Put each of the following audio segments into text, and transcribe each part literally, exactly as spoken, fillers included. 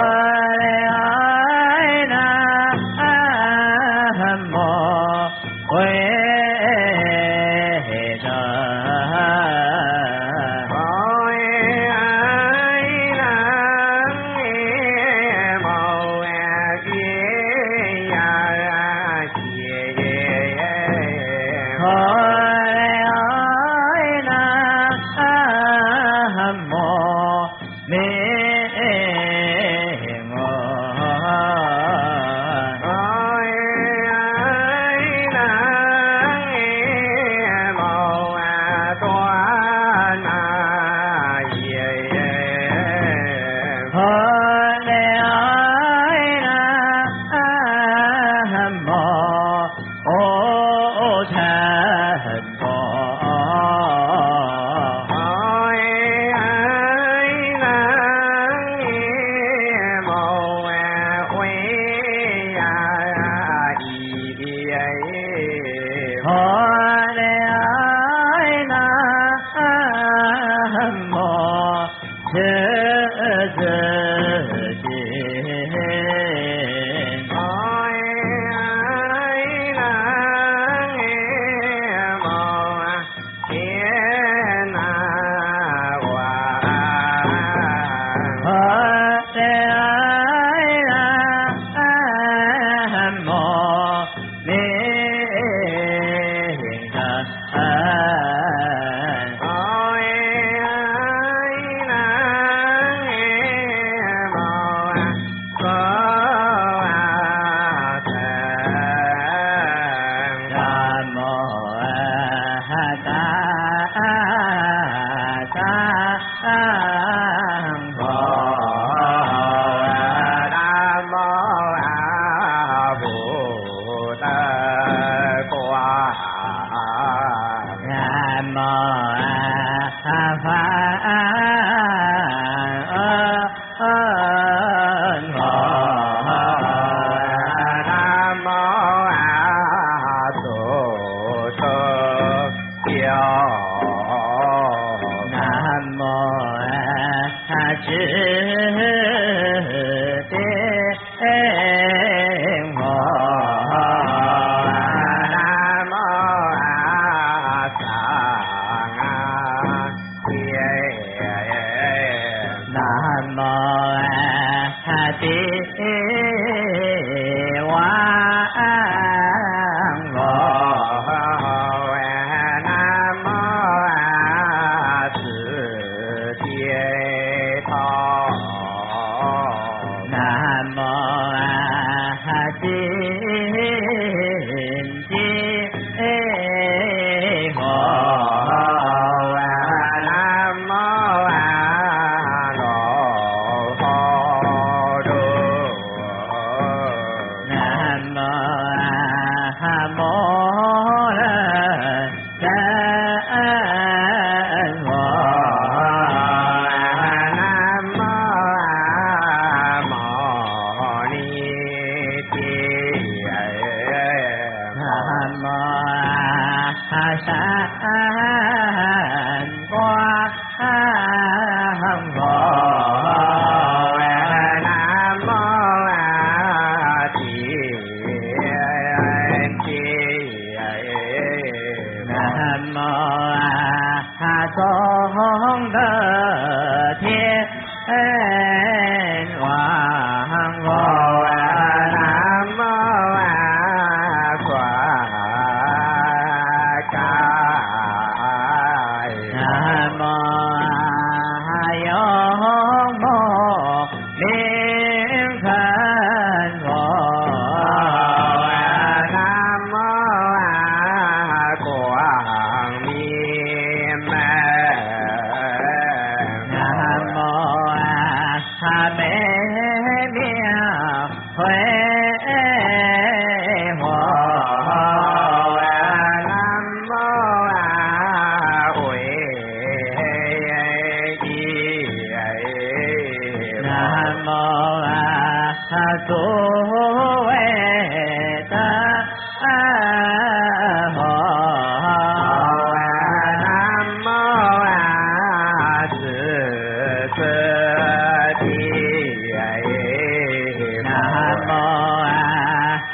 Nam mô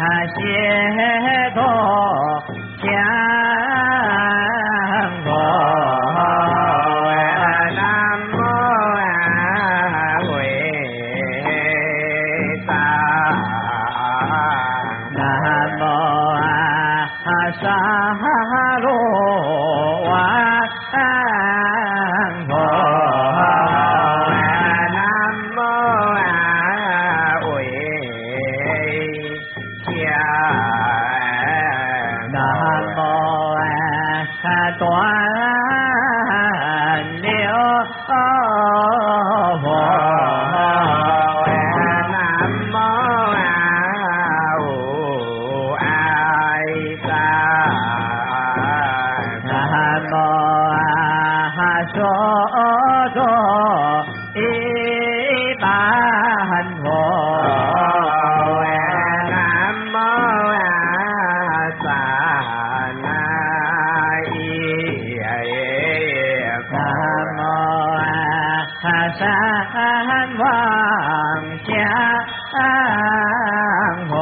解脱相佛。南无为藏，南无沙罗哇佛。断了佛，南无无碍三，南无说着一般佛，南无三那。山望乡佛，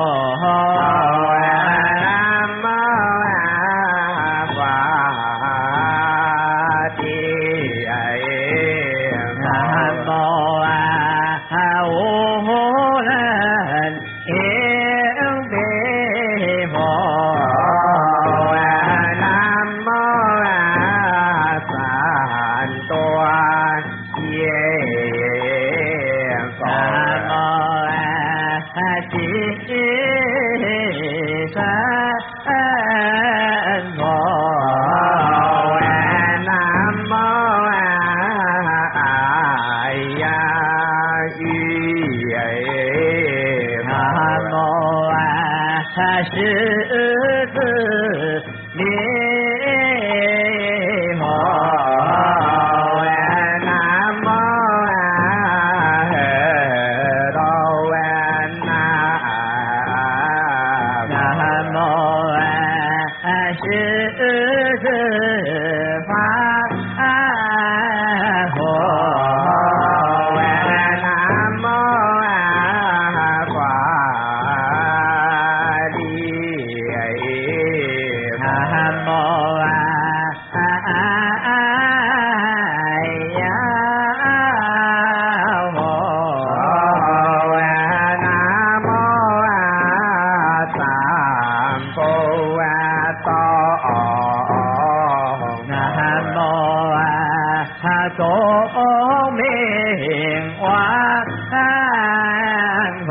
南无法地，南无无人应彼佛，南无三端。金山佛，南无爱呀语，南无十字念佛，南无十字法佛，南无法力，南无爱呀佛，南无三宝道。南无钟明王佛，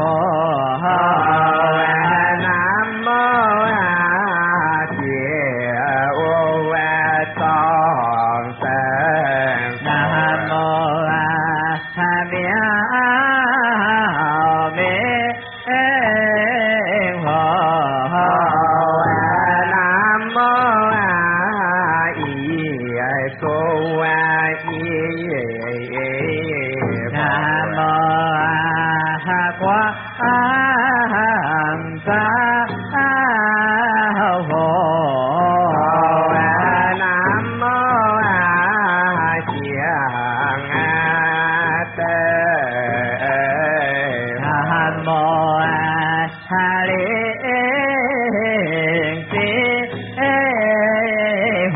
南无觉悟众生，南无妙明佛，南无说完一南无光照佛，南无香灯，南无灵性佛。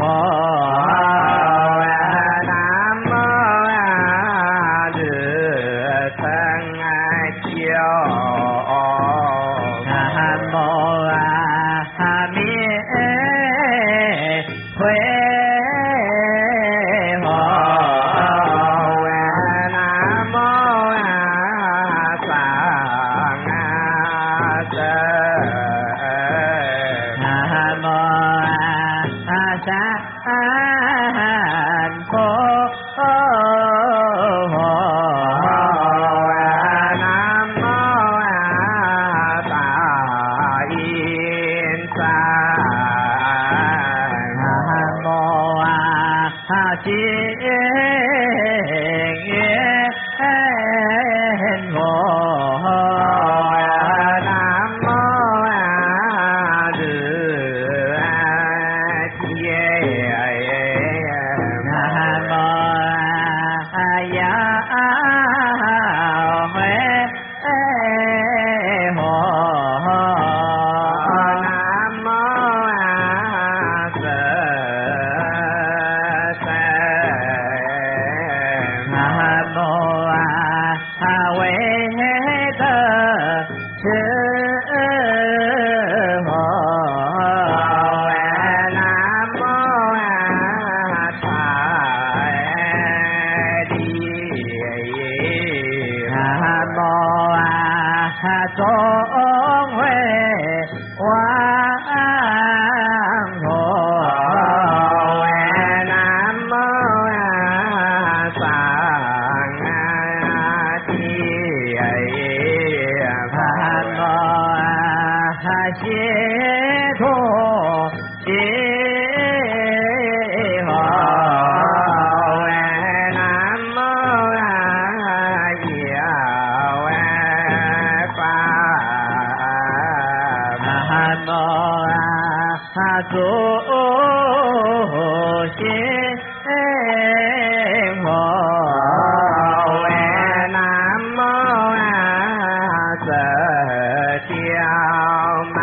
呀，会佛。 中会万佛。南无上帝南无解脱解佛。南无药法。南无诸行佛。南无释迦牟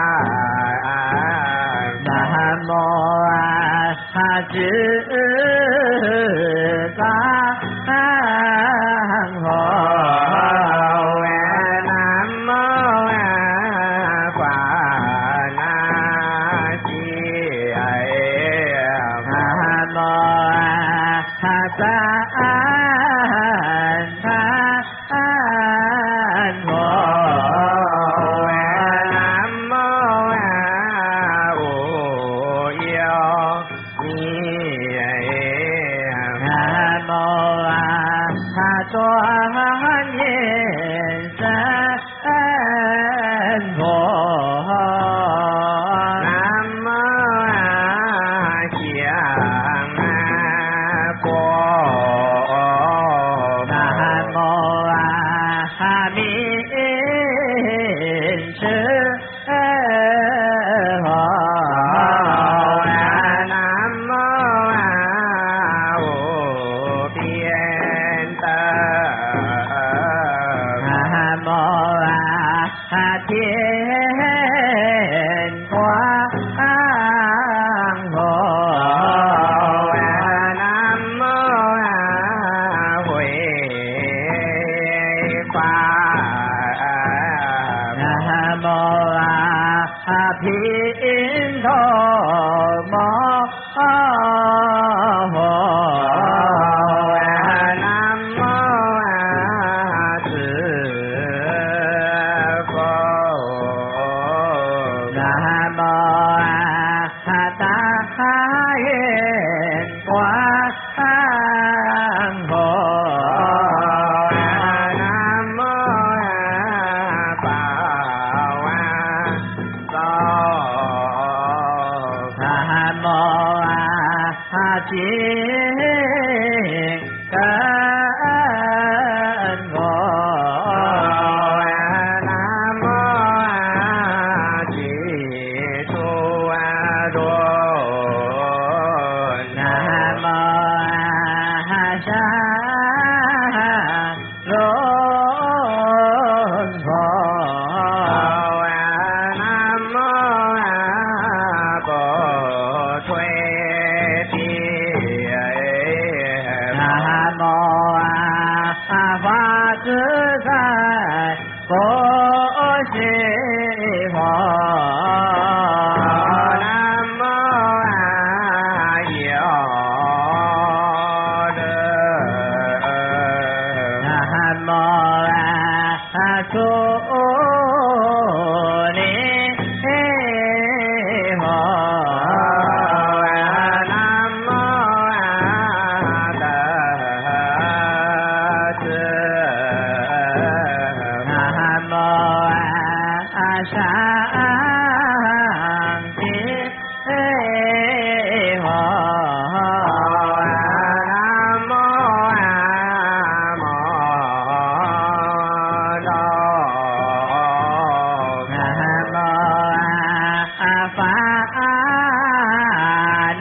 南无智藏佛。南无法那西南无三坛佛。南无无有弥。南无转念身佛。南无降果。南无明智佛。南无无边灯。南无天光佛。南无慧法。南无频陀摩佛。南无智佛。南无大愿观佛。南无宝安道。南无金根佛。南无具足罗。南无善轮佛。南无不退地。南无法自在不虚佛。南无有乐。南无出离佛。南无得智。南无上帝佛。南无摩罗。南无法忍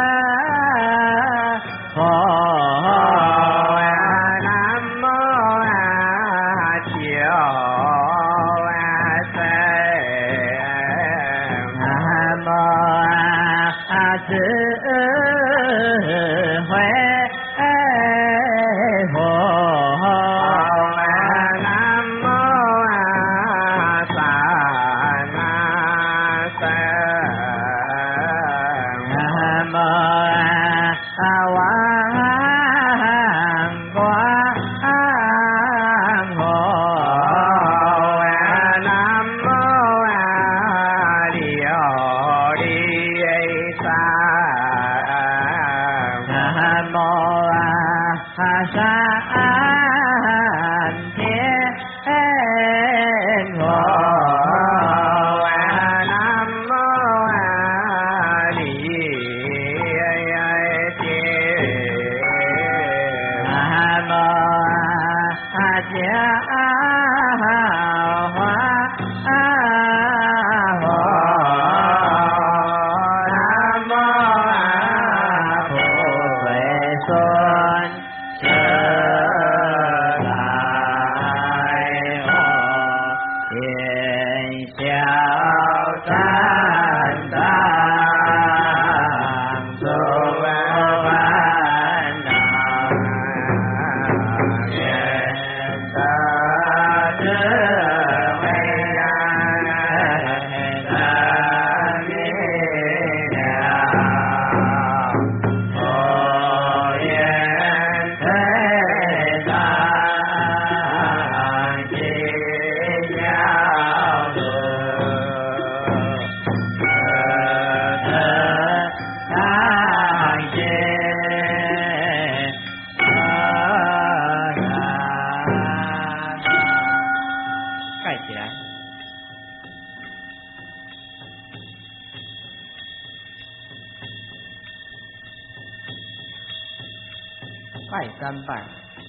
佛。南无九世盖起来。拜三拜。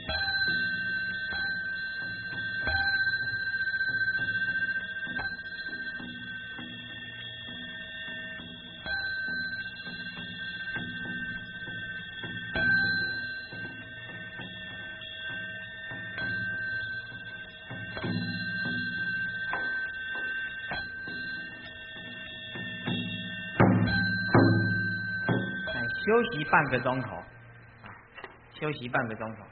休息半个钟头，休息半个钟头。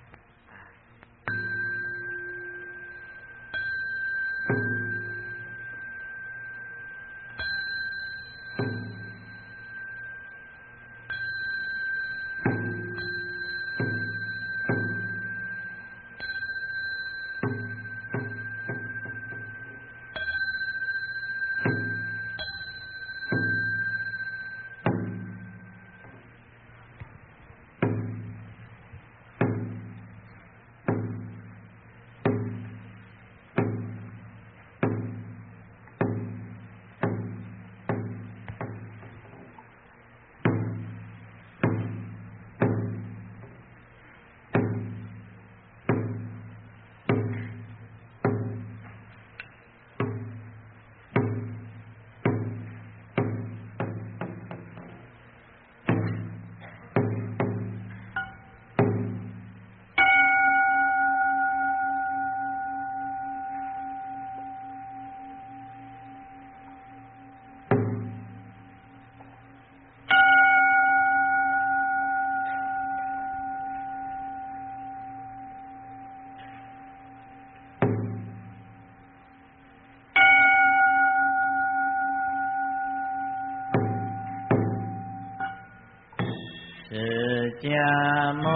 释迦牟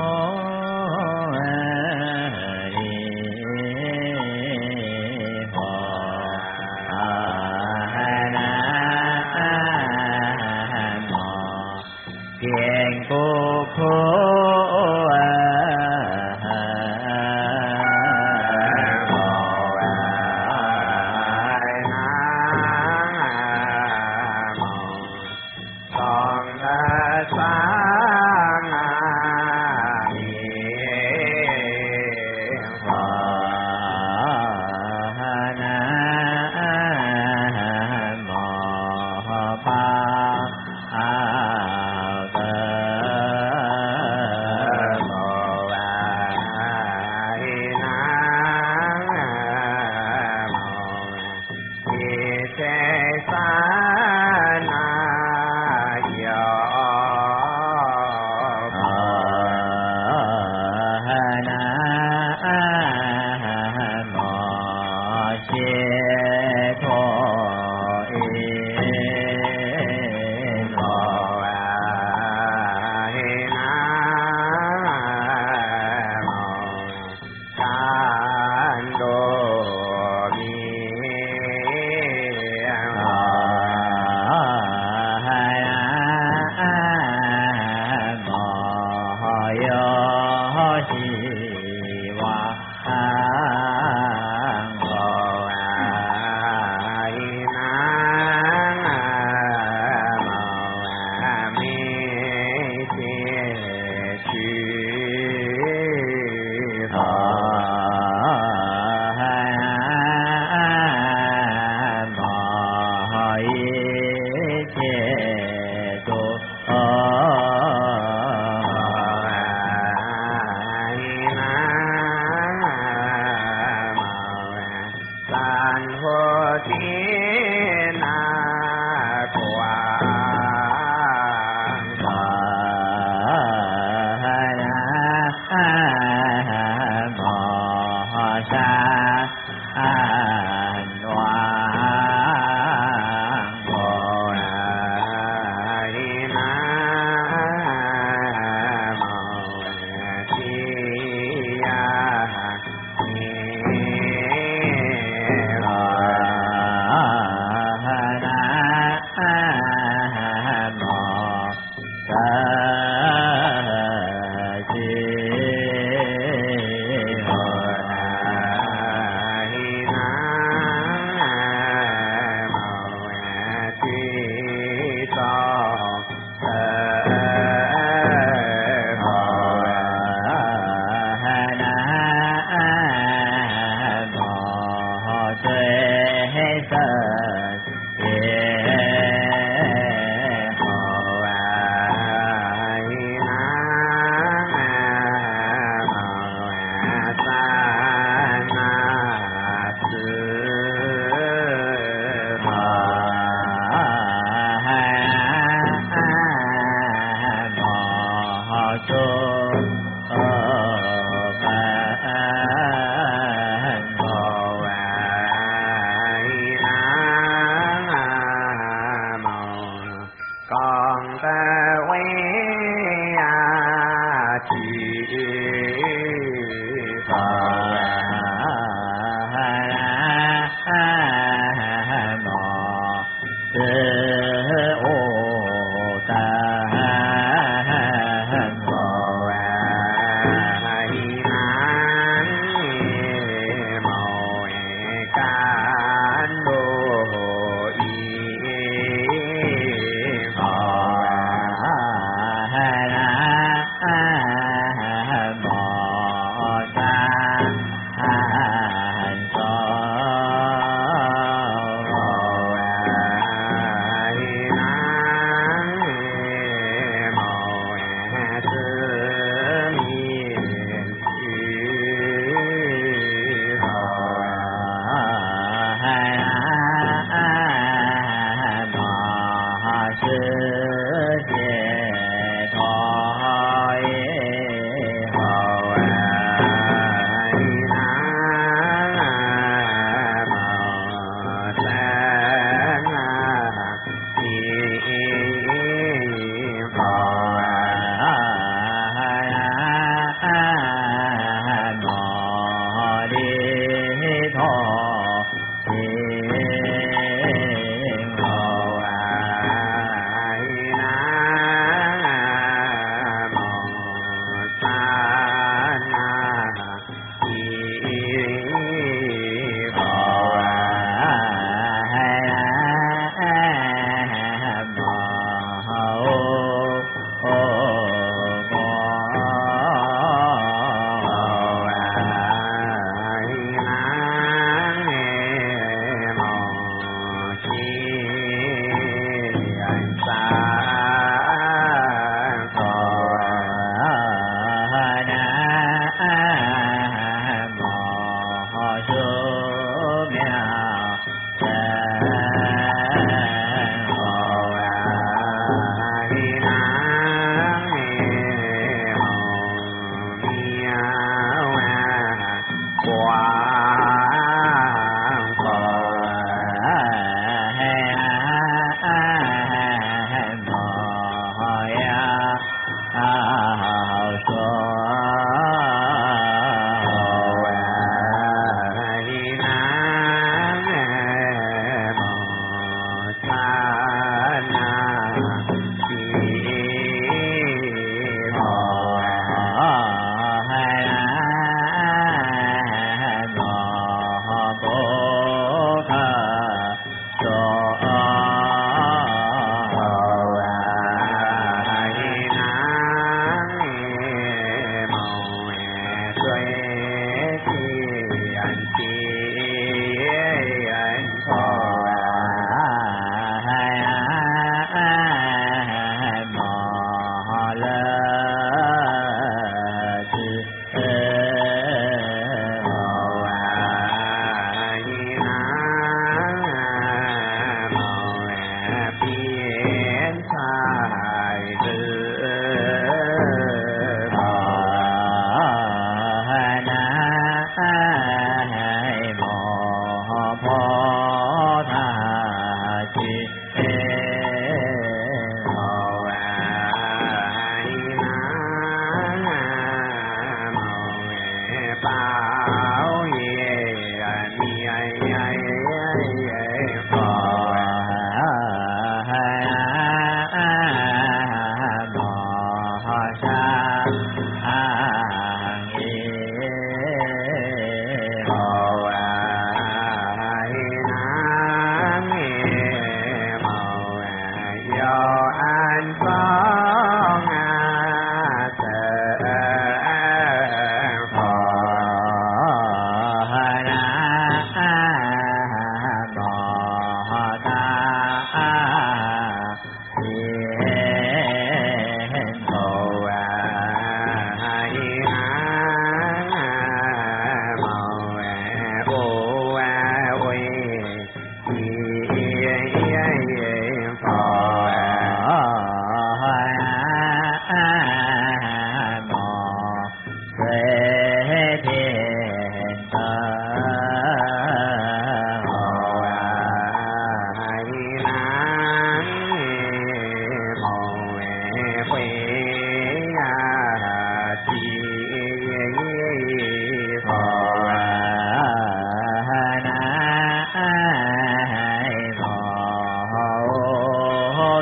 尼佛，南无遍故苦。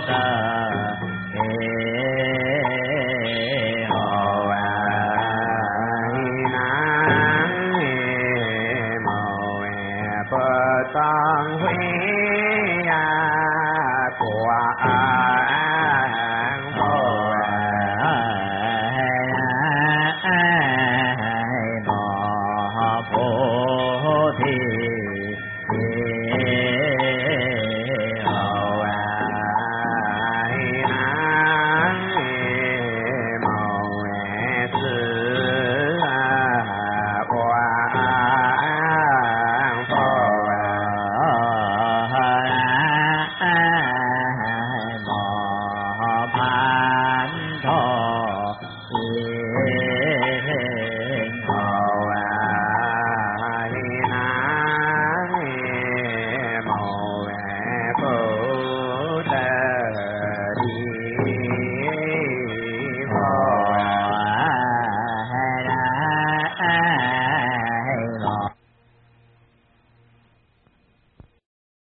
tăng huy của an phổ mô phổ thị hậu ai nắng màu sư qua an phổ mô phán thọ